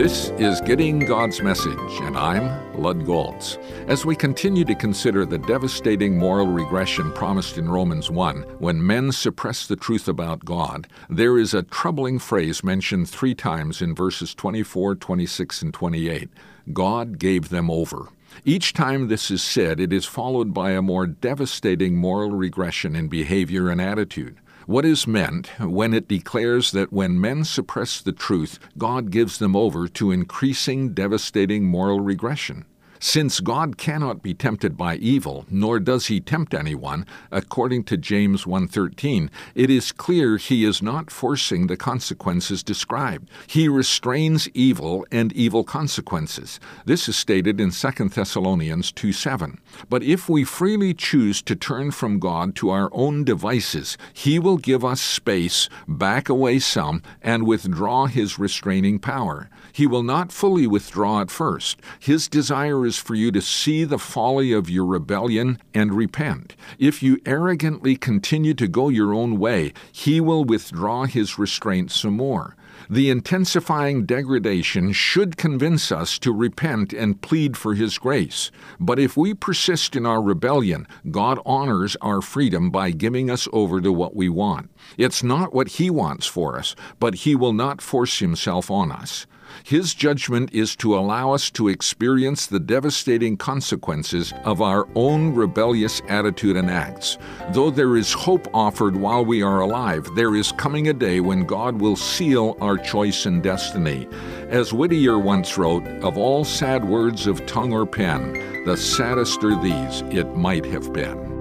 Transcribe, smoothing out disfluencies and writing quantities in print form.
This is Getting God's Message, and I'm Lud Goltz. As we continue to consider the devastating moral regression promised in Romans 1, when men suppress the truth about God, there is a troubling phrase mentioned 3 times in verses 24, 26, and 28. God gave them over. Each time this is said, it is followed by a more devastating moral regression in behavior and attitude. What is meant when it declares that when men suppress the truth, God gives them over to increasing, devastating moral regression? Since God cannot be tempted by evil, nor does he tempt anyone, according to James 1:13, it is clear he is not forcing the consequences described. He restrains evil and evil consequences. This is stated in 2 Thessalonians 2:7. But if we freely choose to turn from God to our own devices, he will give us space, back away some, and withdraw his restraining power. He will not fully withdraw at first. His desire is for you to see the folly of your rebellion and repent. If you arrogantly continue to go your own way, he will withdraw his restraint some more. The intensifying degradation should convince us to repent and plead for his grace. But if we persist in our rebellion, God honors our freedom by giving us over to what we want. It's not what he wants for us, but he will not force himself on us. His judgment is to allow us to experience the devastating consequences of our own rebellious attitude and acts. Though there is hope offered while we are alive, there is coming a day when God will seal our choice and destiny. As Whittier once wrote, "Of all sad words of tongue or pen, the saddest are these, it might have been."